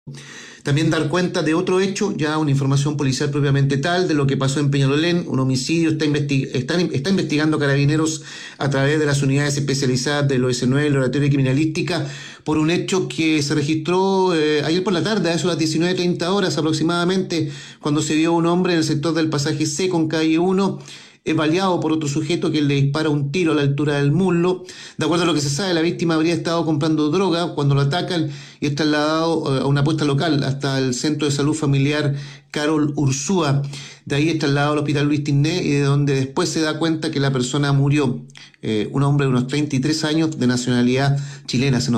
También dar cuenta de otro hecho, ya una información policial propiamente tal, de lo que pasó en Peñalolén, un homicidio, está investigando Carabineros a través de las unidades especializadas del OS9, el Laboratorio de Criminalística, por un hecho que se registró ayer por la tarde, a eso de las 19:30 aproximadamente, cuando se vio un hombre en el sector del pasaje C con calle 1, es baleado por otro sujeto que le dispara un tiro a la altura del muslo. De acuerdo a lo que se sabe, la víctima habría estado comprando droga cuando lo atacan y es trasladado a una apuesta local hasta el Centro de Salud Familiar Carol Ursúa. De ahí es trasladado al Hospital Luis Tinné y de donde después se da cuenta que la persona murió. Un hombre de unos 33 años de nacionalidad chilena.